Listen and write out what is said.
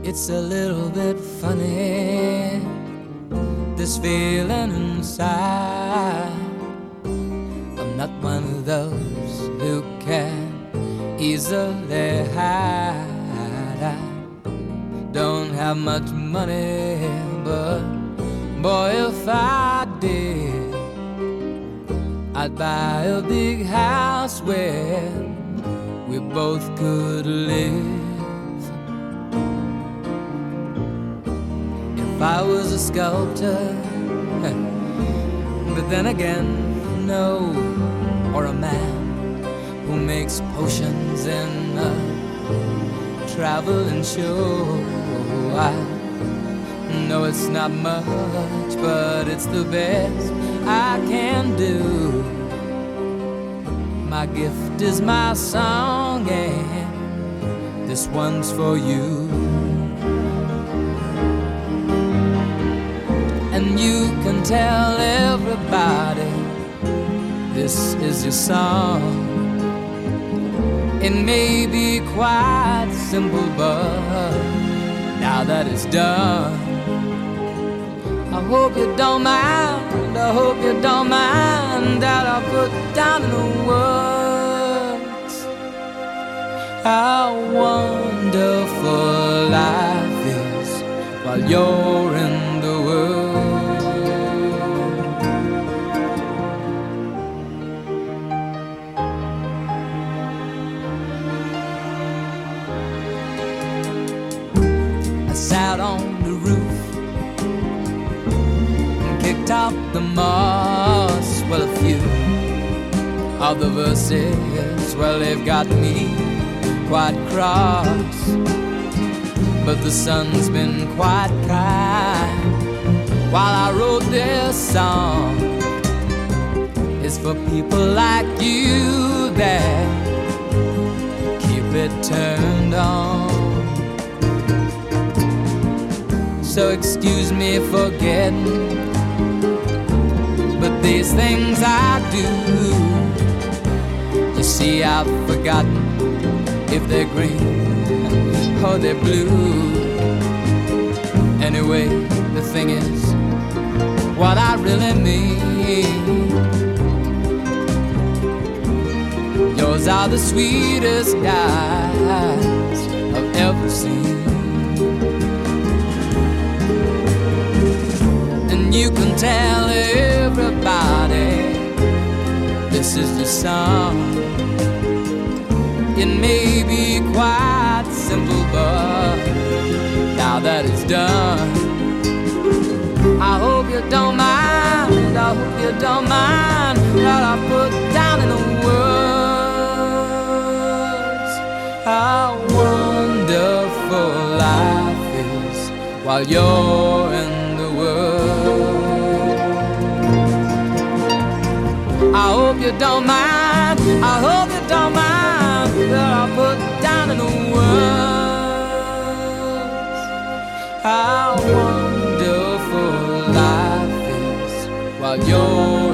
It's a little bit funny, this feeling inside. I'm not one of those who can easily hide. I don't have much money, but boy, if I did, I'd buy a big house where we both could live. If I was a sculptor, but then again, no, or a man who makes potions in a traveling show. I know it's not much, but it's the best I can do. My gift is my song, and this one's for you. And you can tell everybody this is your song. It may be quite simple, but now that it's done, I hope you don't mind, I hope you don't mind that I put down in the words how wonderful life is while you're in the world. I sat on the roof and kicked out the moss. Well, a few of the verses, well, they've got me quite cross, but the sun's been quite kind while I wrote this song. It's for people like you that keep it turned on. So excuse me for getting, but these things I do, you see, I've forgotten if they're green or they're blue. Anyway, the thing is, what I really mean, yours are the sweetest eyes I've ever seen. And you can tell everybody this is the song. It may be quite simple, but now that it's done, I hope you don't mind, I hope you don't mind that I put down in the words how wonderful life is while you're in the world. I hope you don't mind, I hope you don't mind that I put down in the words how wonderful life is while you're